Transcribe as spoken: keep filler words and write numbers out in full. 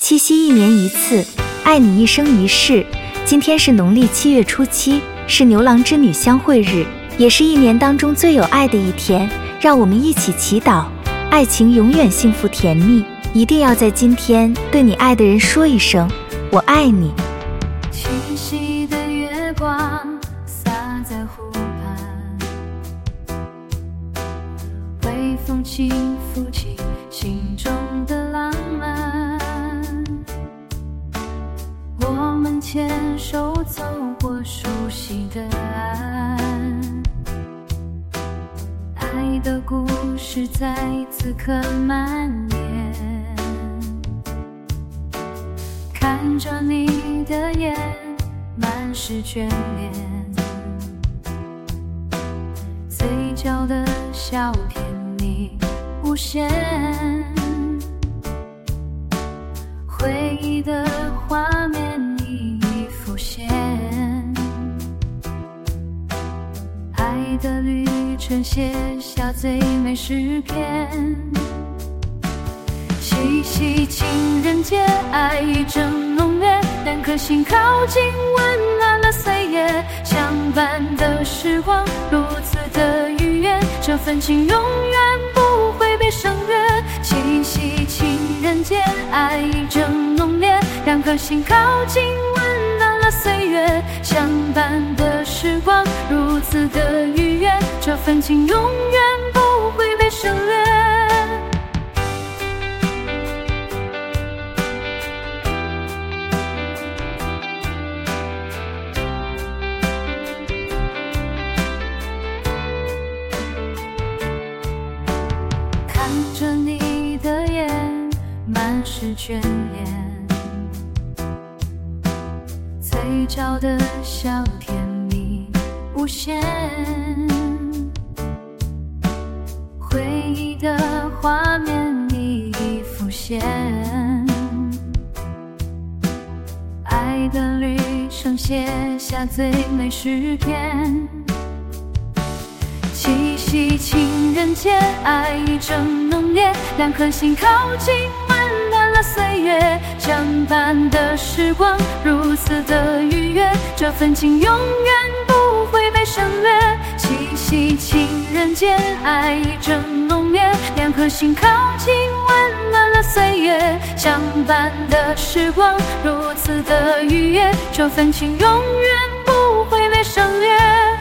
七夕一年一次，爱你一生一世。今天是农历七月初七，是牛郎织女相会日，也是一年当中最有爱的一天。让我们一起祈祷，爱情永远幸福甜蜜。一定要在今天对你爱的人说一声我爱你。 七夕的月光洒在湖畔，微风轻拂起心中的浪漫。我们牵手走过熟悉的岸，爱的故事在此刻蔓延。看着你的眼，满是眷恋，嘴角的笑甜蜜无限，回忆的画面一一浮现，爱的旅程写下最美诗篇。七夕情人节，爱意正浓烈，两颗心靠近，温暖了岁月。相伴的时光如此的愉悦，这份情永远不会被省略。七夕情人节，爱意正浓烈，两颗心靠近，温暖了岁月。相伴的时光如此的愉悦，这份情永远不会被省略。看着你的眼，满是眷恋，嘴角的笑甜蜜无限，回忆的画面一一浮现，爱的旅程写下最美诗篇。七夕情人节，爱意正浓烈，两颗心靠近，温暖了岁月。相伴的时光如此的愉悦，这份情永远不会被省略。七夕情人节，爱意正浓烈，两颗心靠近，温暖了岁月。相伴的时光如此的愉悦，这份情永远不会被省略。